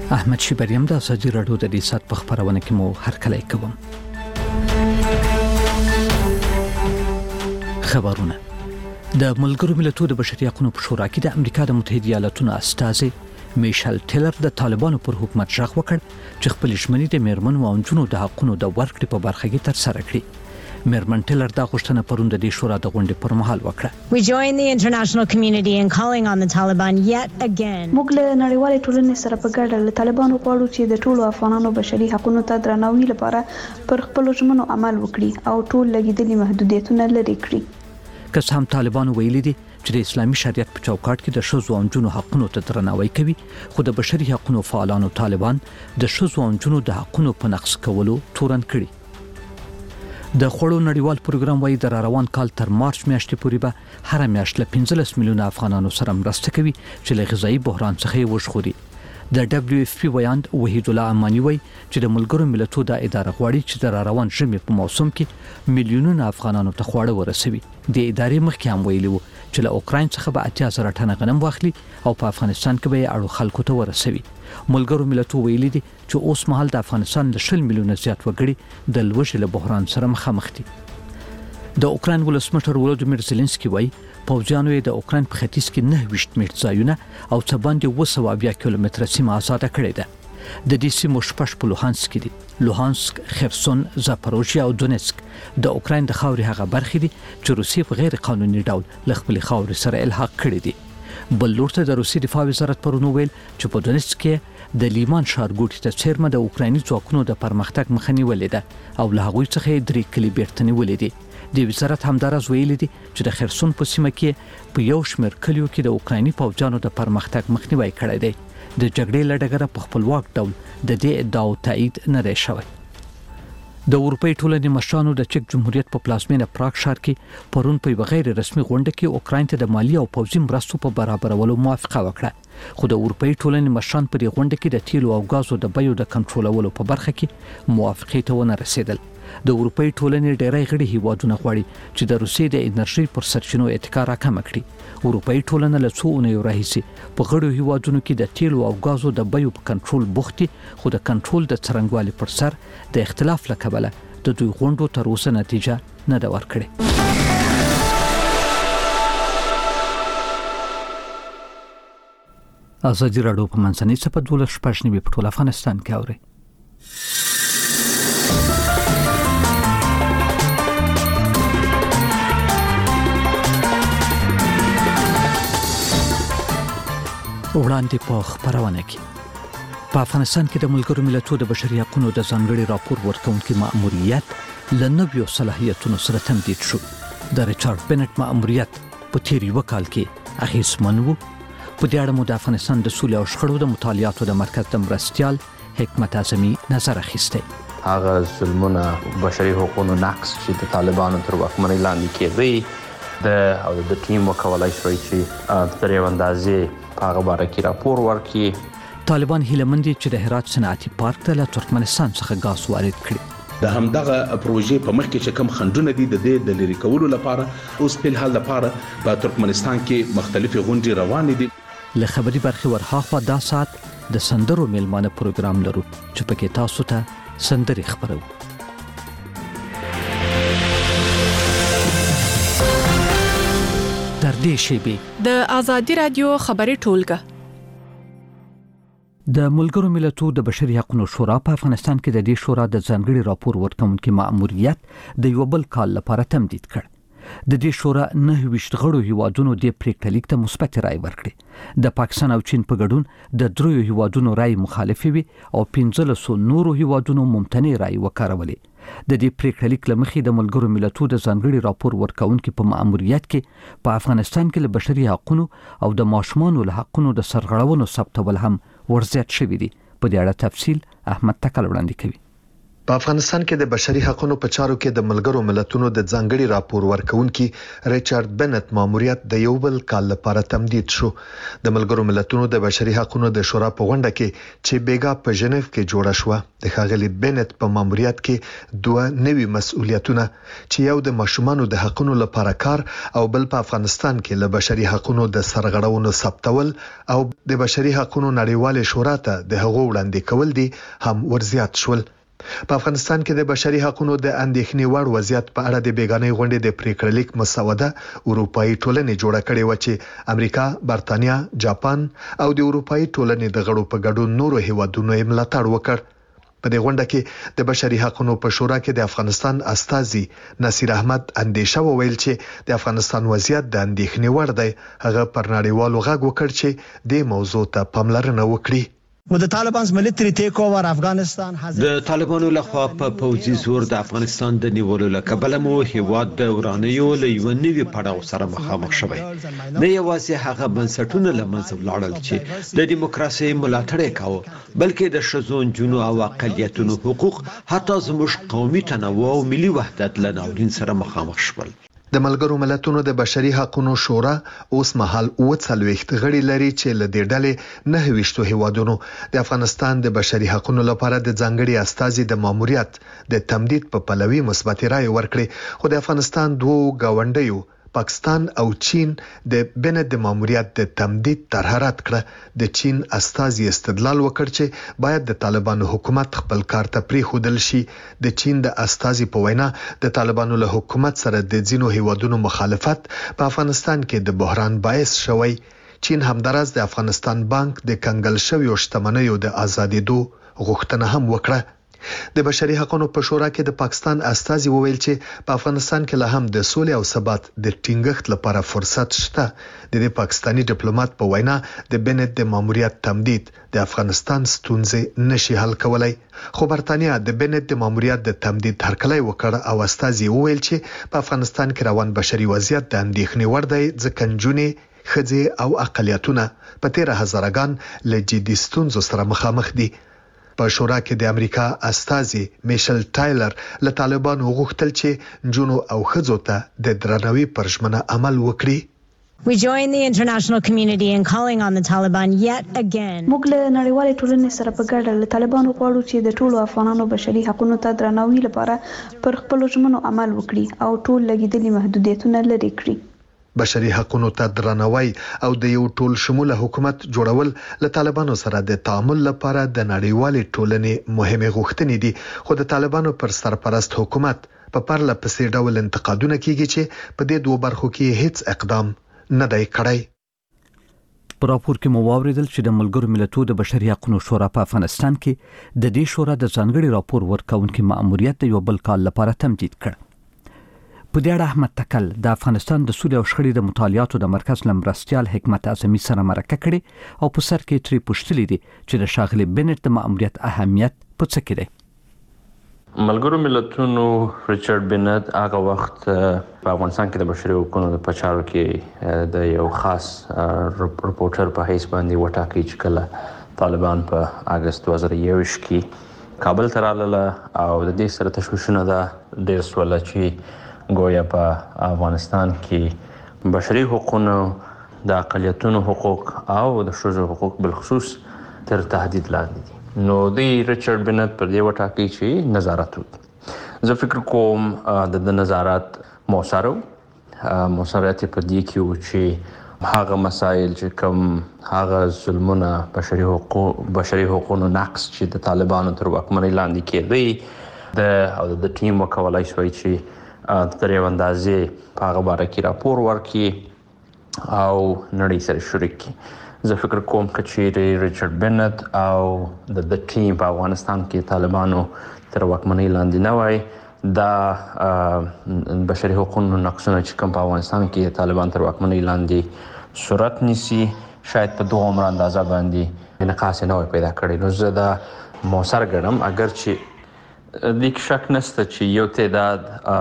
احمد شیبریم د ازادي راډیو د ریاست په خبرونه کې مو هرکلی کوم. خبرونه د ملګرو ملتونو د بشري حقوقو په شورا کې د امریکا د متحده ایالاتونو استازي میشل ټیلر د طالبانو پر حکومت ژغ وکړ چې خپل ژمنې د میرمنو او نجونو د حقوقو د ورکړې په برخه کې ترسره کړي. میرمن ټیلر دا غوښتنه پرون د شورا د غونډې پر مهال وکړه. We join the international community in calling on the Taliban yet again. موږ له نړیوالې ټولنې سره په ګډه له طالبانو غواړو چې د ټولو افغانانو بشري حقوقو ته درناوي لپاره پر خپل ژمنو عمل وکړي او ټول لګیدلي محدودیتونه لرې کړي. که هم طالبان ویلي دي چې د اسلامي شریعت په چوکاټ کې د ښځو او نجونو حقوقو ته درناوی کوي، خو د بشري حقوقو فعالانو طالبان د ښځو او نجونو د حقوقو په نقض کولو تورن کړي. د خوړو نړیوال پروګرام وايي د روان کال تر مارچ میاشتې پورې به هر میاشت له 15 میلیونه افغانانو سره مرسته کوي چې له غذایی بحران څخه وژغوري. د WFP ویاند وحید الله امانی وایي چې د ملګرو ملتونو د اداره غواړي چې د روان ژمي په موسم کې میلیونونه افغانانو ته خواړه ورسوي. د ادارې مخکې هم ویلي وو چې له اوکراین څخه به 80,000 ټنه غنم واخلي او په افغانستان کې به یې اړو خلکو ته ورسوي. ملګرو ملتونو ویلي دي چې اوس مهال د افغانستان له 20 میلیونه زیات وګړي د لوږې له بحران سره مخامخ دي. د اوکراین ولسمشر ولودیمیر زيلنسکي وایي پوځیانو د اوکراین په ختیځ کې 9 میټر ځایونه او څه باندې 220 کیلومتره سیمه آزاد کړې ده. د دې سیمو شپږ په لوهانسک دي. لوهانسک، خرسون، زاپاروژیا او دونیسک د اوکراین د خاورې هغه برخې دي چې روسیې په غیر قانوني ډول له خپل خاورې سره الحاق کړې دي. بل لور ته د روسي دفاع وزارت پرونو ویل چې په دونیسک کې د لیمان ښارګوټي ته څیرمه د اوکرایني ځواکونو د پرمختګ مخه نیولې ده او له هغوی څخه 3 کلی بیرته نیولې دي. د وزارت همدارز ویلي دي چې د خرسون په سیمه کې په یو شمېر کلیو کې د اوکرایني پوځیانو د پرمختګ مخنیوي کړی دی. د جګړې له ډګره په خپلواک ډول د دې ادعاو تایید نه دی شوی. د اروپای ټولنې مشرانو د چک جمهوریت په پلازمینه پراګ ښار کې پرون په غیر رسمي غونډه کې اوکراین ته د مالی او پوځي مرستو په برابرولو موافقه وکړه. خو د اروپای ټولنې مشران په دې غونډه کې د تیلو او غازو د بیو د کنټرولولو په برخه کې موافقه ته ونه رسیدل. د اروپای ټولنې ډېری غړي هیوادونه غواړي چې د روسیې د انرژي پر سرچینو اتکا راکم کړي. اروپای ټولنه له څو اونیو راهیسې په غړو هیوادونو کې د تیلو او غازو د بیو په کنټرول بوختي، خو د کنټرول د څرنګوالي پر سر د اختلاف له کبله د دوی غونډو تر اوسه نتیجه نه ده ورکړې. ازادي راډیو په منځنۍ صفحه 12 په ټول افغانستان کې اوري. وړاندې په خبرونه کې په افغانستان کې د ملګرو ملتونو د بشري حقوقو د ځانګړي راپور ورکونکي مأموریت له نویو صلاحیتونو سره تمدید شو. د ریچارډ بنټ مأموریت په تیر یو کال کې اخیستمن وو. په دې اړه مو د افغانستان د سولې او شخړو د مطالعاتو د مرکز د مرستیال حکمت اعظمي نظر اخیسته. هغه ظلمونه بشري حقوقو نقض چې د طالبانو تر واکمنۍ لاندې کېدی د ټیم وکولای شوی چې تر یو اندازې هغه باره کې راپور ورکړي. طالبان هیله مند دي چې د هرات صنعتي پارک ته له ترکمنستان څخه غاز وارد کړي. د همدغه پروژې په مخ کې چې کم خندونه دي د دې د لری کولو لپاره اوس په حال لپاره په ترکمنستان کې مختلفې غونډې روانې دي. له خبري برخې ورهاخوا دا سات د سندرو میلمانه پروګرام لرو چې پکې تاسو ته سندري خبرو. در دې شیبې د ازادي رادیو خبري ټولګه د ملګرو ملتونو د بشري حقوقو شورا په افغانستان کې د دې شورا د ځانګړي راپور ورکونکي مأموریت د یو بل کال لپاره تمدید کړ. د دې شورا 9 غړو هیوادونو د پریکړه لیک ته مثبت رائے ورکړي. د پاکستان او چین په ګډون د 3 هیوادونو رائے مخالفه وي او 15 نورو هیوادونو ممتنع رائے وکړولې. د دې پریکړه لیک لمخې د ملګرو ملتونو د ځانګړي راپور ورکونکي په مأموریت کې په افغانستان کې له بشري حقوقو او د ماشومانو له حقوقو د سرغړونو ثبتول هم ورزیات شوی دی. په دې اړه تفصیل احمد تکل وړاندې کوي. په افغانستان کې د بشري حقوقو په چارو کې د ملګرو ملتونو د ځانګړي راپور ورکونکي ریچارډ بنت ماموریت د یو بل کال لپاره تمدید شو. د ملګرو ملتونو د بشري حقوقو د شورا په غونډه کې چې بیګا په ژنیف کې جوړه شو، د ښاغلي بنت په ماموریت کې دوه نوي مسؤلیتونه چې یو د ماشومانو د حقوقو لپاره کار او بل په افغانستان کې له بشري حقوقو د سرغړونو ثبتول او د بشري حقوقو نړیوال شورا ته د هغو وړاندې کول دي هم ورزیات شول. په افغانستان کې د بشري حقوقو د اندېښنې وړ وضعیت په اړه د بیګانې غونډې د پریکړه لیک مسوده اروپאי ټولنې جوړه کړې و چې امریکا، برتانیا، جاپان او د اروپאי ټولنې د غړو په ګډون نورو هیوادونو یې ملاتړ وکړ. په دې غونډه کې د بشري حقوقو په شورا کې د افغانستان استازي نصیر احمد اندیشه وویل چې د افغانستان وضعیت د اندېښنې وړ دی. هغه پر نړیوالو غږ وکړ چې د موضوع ته پاملرنه وکړي. د طالبانو لخوا په پوځي زور د افغانستان د نیولو لپاره مو هیواد د ورانیو له یو نوي پړاو سره مخامخ شوی. نه یوازې هغه بنسټونه له منځه ولاړل چې د دیموکراسي ملاتړ یې کاوه، بلکې د ښځو، نجونو او اقلیتونو حقوق، حتی زموږ قومي تنوع او ملي وحدت له ناورین سره مخامخ شول. د ملګرو ملتونو د بشري حقوقو شورا اوس مهال 40 غړي لري چې له دې ډلې 29 هیوادونو د افغانستان د بشري حقوقو لپاره د ځانګړي استازي د ماموریت د تمدید په پلوي مثبت رائے ورکړي. خو د افغانستان دوه گاونډیو پاکستان او چین د بنت د ماموریت د تمدید طرح رد کړه. د چین استازي استدلال وکړ چې باید د طالبانو حکومت خپل کار ته پریښودل شي. د چین د استازي په وینا د طالبانو له حکومت سره د ځینو هیوادونو مخالفت په افغانستان کې د بحران باعث شوی. چین همدارس د افغانستان بانک د کنګل شویو شتمنیو د آزادېدو غوښتنه هم وکړه. د بشري حقوقو په شورا کې د پاکستان استازي وویل چې په افغانستان کې له هم د سولې او ثبات د ټینګښت لپاره فرصت شته. د دې پاکستانی ډیپلوماټ په وینا د بنت د ماموریت تمدید د افغانستان ستونزې نشي حل کولای. خو برتانیا د بنت د ماموریت د تمدید هرکلی وکړ او استازي وویل چې په افغانستان کې روان بشري وضعیت د اندېښنې وړ دی، ځکه نجونې، ښځې او اقلیتونه په 13,000 له جدي ستونزو سره مخامخ دي. په شورا کې د امریکا استازي میشل ټایلر له طالبانو غوښتل چې نجونو او ښځو ته د درناوي پر ژمنه عمل وکړي. We join the international community in calling on the Taliban yet again. موږ له نړیوالې ټولنې سره په ګډه له طالبانو غواړو چې د ټولو افغانانو بشري حقوقو ته درناوي لپاره پر خپل ژمنو عمل وکړي او ټول لګیدلي محدودیتونه لرې کړي. بشري حقوقو ته درناوی او د یو ټول شموله حکومت جوړول له طالبانو سره د تعامل لپاره د نړیوالې ټولنې مهمه غوښتنې دي. خو د طالبانو پر سرپرست حکومت په پرله پسې ډول انتقادونه کیږي چې په دې دوه برخو کې هیڅ اقدام نه دی کړی. په راپور کې مو واوریدل چې د ملګرو ملتونو د بشري حقوقو شورا په افغانستان کې د دې شورا د ځانګړي راپور ورکونکي مأموریت د یو بل کال لپاره تمدید کړ. په دې اړه احمد تکل د افغانستان د سولې او شخړې د مطالعاتو د مرکز لمرستيال حکمت اعظمي سره مرکه کړې او په سر کې تری پوښتلې دي چې د شاغلي بنت د مأموریت اهمیت په څه کې دی. ملګرو ملتونو ریچارډ بنت هغه وخت په افغانستان کې د بشري حقوقو په چارو کې د یو خاص رپورټر په حیث باندې وټاکي چې کله طالبان په اگست 2021 کې کابل ته راغله او د دې سره تشویشونه ده ډېر سول چې گویا په افغانستان کې بشري حقوقو، د اقلیتونو حقوق او د ښځو حقوق بالخصوص تر تهدید لاندې دي. نو د ریچارډ بنت پر دې وټاکي چې نظارت وکړي. زه فکر کوم د نظارت موثریت په دې کې و چې هغه مسایل چې کوم هغه ظلمونه، بشري حقوقو نقص چې د طالبانو تر واکمنۍ لاندې کېدی د ټیم وکولای شوی چې تر یو اندازې په هغه باره کې راپور ورکړي او نړۍ سره شریک کړي. زه فکر کوم چې ریچارډ بنت او د ټیم په افغانستان کې طالبانو تر واکمنۍ لاندې نه وای، دا بشري حقوقو نقصونه چې کوم په افغانستان کې طالبان تر واکمنۍ لاندې صورت نیسي، شاید په دوه عمر اندازه باندې نقاص نه وای پیدا کړی. نو زه دا موثر ګڼم، اگر چې د شک نشته چې یو تعداد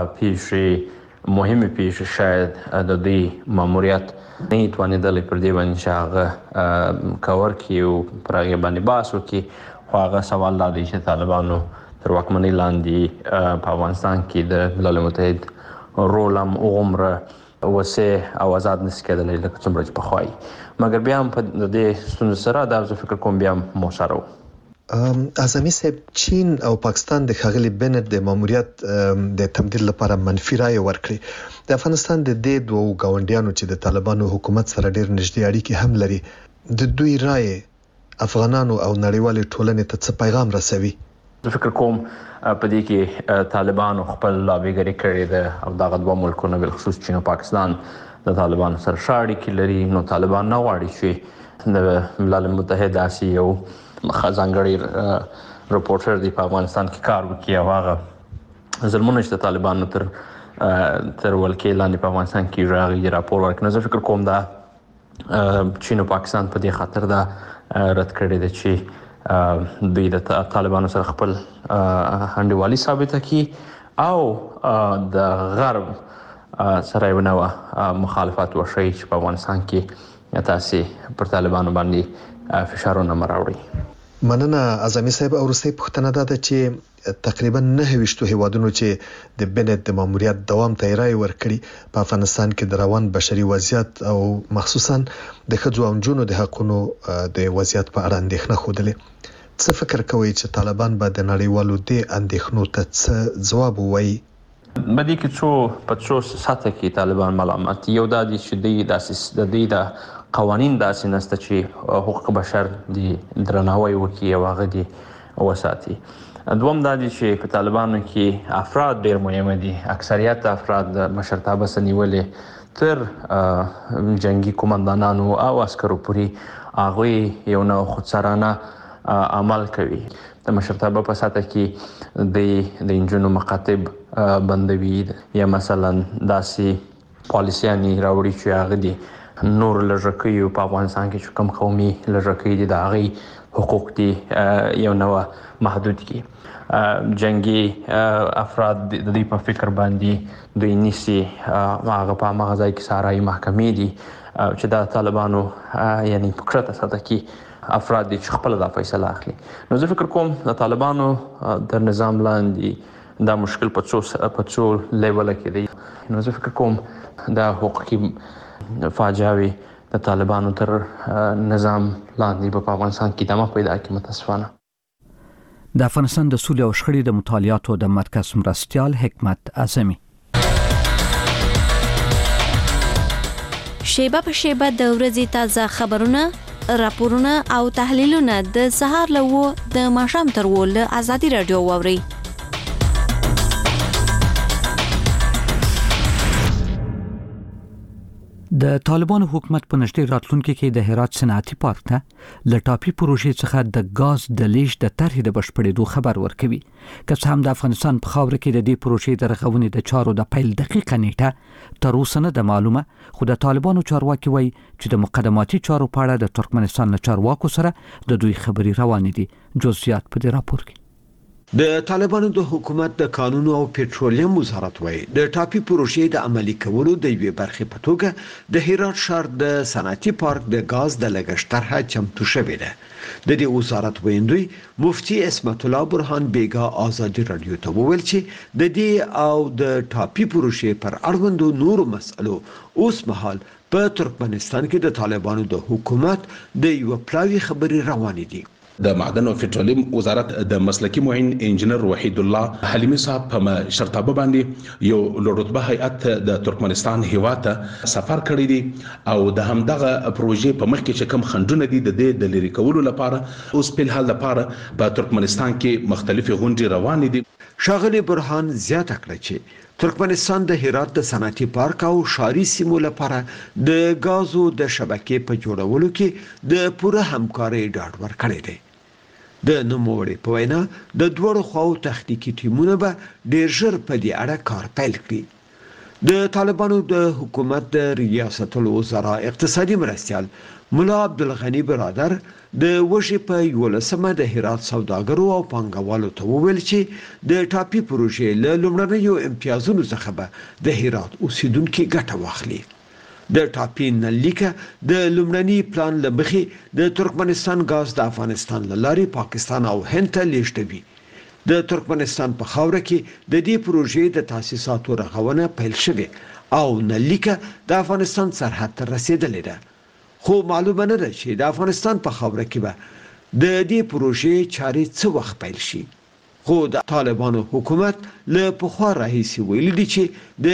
پیښې مهمه پیښې شاید د دې ماموریت نه توانیدل پر دې باندې چې هغه کور کې او پر هغه باندې باسو کې خو هغه سوال لا دی چې طالبانو تر واکمنۍ لاندې په افغانستان کې د ملل متحد رول هم عمره وسه او آزاد نشي کېدلی لکه څومره چې پخوای مګر بیا هم په دې ستونزو سره دا زه فکر کوم بیا موثر و. اعظمي صاحب چین او پاکستان د ښاغلي بنت د ماموریت د تمدید لپاره منفي رائے ورکړي. د افغانستان د دې دوه ګاونډیانو چې د طالبانو حکومت سره ډېر نږدې اړیکې هم لري د دوی رائے افغانانو او نړیوالې ټولنې ته څه پیغام رسوي؟ زه فکر کوم په دې کې طالبانو خپل لابیګری کړې ده او دغه دوه ملکونه بل خصوص چین او پاکستان د طالبانو سره اړیکې لري. نو طالبان نه غواړي چې د ملل متحد یو ځانګړی رپورټر دی په افغانستان کې کار وکړي او هغه ظلمونه چې طالبانو تر ولکې لاندې په افغانستان کې راغلي راپور ورکړي. زه فکر کوم دا چین او پاکستان په دې خاطر دا رد کړی دی چې دوی د طالبانو سره خپل انډیوالي ثابته کړي او د غرب سره یو نوع مخالفت وشي چې په افغانستان کې تاسو پر طالبانو باندې فشارونه مراوړي. مننه اعظمي صاحب. او وروستۍ پوښتنه دا ده چې تقریبا 9 هیوادونو چې د بنت د ماموریت دوام ته رائے ورکړي په افغانستان کې د روان بشري وضعیت او مخصوصا د ښځو او نجونو د حقوقو د وضعیت په اړه اندېښنه خوده. څه فکر کوئ چې طالبان به د نړیوالو د اندېښنو ته څه جواب ووایي؟ بدی کې څو ساته کې طالبان ملامت یو د دې د دې د قوانین داسې نسته چې حقوق بشر دی درناوی وکړي او هغه دی وساتي. دوم دا دي چې په طالبانو کې افراد ډېر مهم دي. اکثریت افراد د مشرتابه سنیولې تر جنگي قومندانانو او عسکرو پورې هغه یو نوع خودسرانه عمل کوي. د مشرتابه په ساته کې د انجونو مقاطب بندوي یا مثلا داسې پالیسیانی راوړي چې هغه دي نور لږکیو په افغانستان کې چې کوم قومي لږکي دي د هغه حقوق دي یو نوع محدود کی. جنگي افراد د دې په فکر باندې دوی نيسي هغه په مغازای کې سارای محکمې دي چې د طالبانو یعنی فکرته ساته کې افراد دي چې خپل د فیصله اخلي. نو زه فکر کوم د طالبانو د نظام لاندې دا مشکل په څو لیول کې دی. نو زه فکر کوم دا حقوقي فاجعه د طالبانو تر نظام لاندې په افغانستان کې دمه پیدا کړي. متاسفانه د افغانستان د سولې او شخړې د مطالعاتو د مرکز مرستیال حکمت اعظمي. شیبه په شیبه د ورځې تازه خبرونه، راپورونه او تحلیلونه د سهار له 9 د ماښام تر 10 له ازادي رادیو واوري. د طالبانو حکومت په نږدې راتلونکي کې د هرات صنعتي پارک ته له ټاپي پروژې څخه د غاز د لیږد د طرحې د بشپړېدو خبر ورکوي. که څه هم د افغانستان په خاوره کې د دې پروژې د رغونې د چارو د پیل دقیقه نیټه تر اوسه نه ده معلومه، خو د طالبانو چارواکي وایي چې د مقدماتي چارو په اړه د ترکمنستان له چارواکو سره د دوی خبرې روانې دي. جزئیات په دې راپور کې. د طالبانو د حکومت د قانون او پېټرولیم وزارت وایي د ټاپي پروژې د عملي کولو د یوې برخې په توګه د هرات ښار د صنعتي پارک د غاز د لګښت طرحه چمتو شوې ده. د دې وزارت ویندوی مفتي اسمت الله برهان بیگا آزادي رادیو ته وویل چې د دې او د ټاپي پروژې پر اړوندو نورو مسلو اوس مهال په ترکمنستان کې د طالبانو د حکومت د یو پلاوی خبري روانې دي. د معدن او پټرولیم وزارت د مسلکی معین انجنیر وحید الله حلیمی صاحب په شرطابه باندې یو لوړرتبه هیئت د ترکمنستان هیواد ته سفر کړی دی او د همدغه پروژې په مخ کې چې کوم خنډونه دي د لری کولو لپاره اوس په حال لپاره په ترکمنستان کې مختلفې غونډې روانې دي. شاغلی برهان زیاته کړه چې ترکمنستان د هرات د صنعتي پارک او ښاري سیمو لپاره د غازو د شبکې په جوړولو کې د پوره همکارۍ ډاډ ورکړی دی. د نوموړي په وینا د دوړو خواو تخنیکی ټیمونه به ډیر ژر په دې اړه کار پیل کړي. د طالبانو د حکومت د ریاست الوزرا اقتصادي مرستیال مولا عبدالغنی برادر د وشي په 11مه د هرات سوداګرو او پانګوالو ته وویل چې د ټاپي پروژې له لومړنیو امتیازونو څخه به د هرات اوسیدونکو ګټه واخلي. د ټاپي نلیکه د لومړني پلان لمخې د ترکمنستان غاز د افغانستان لارې پاکستان او هند ته لیږدوي. د ترکمنستان په خاوره کې د دې پروژې د تاسیساتو رغونه پیل شوه او نلیکه د افغانستان سرحد ته رسیدلې ده خو معلومه نه ده چې د افغانستان په خاوره کې به د دې پروژې چارې څه وخت پیل شي خو د طالبانو حکومت له پخوا راهیسې ویلي دي چې د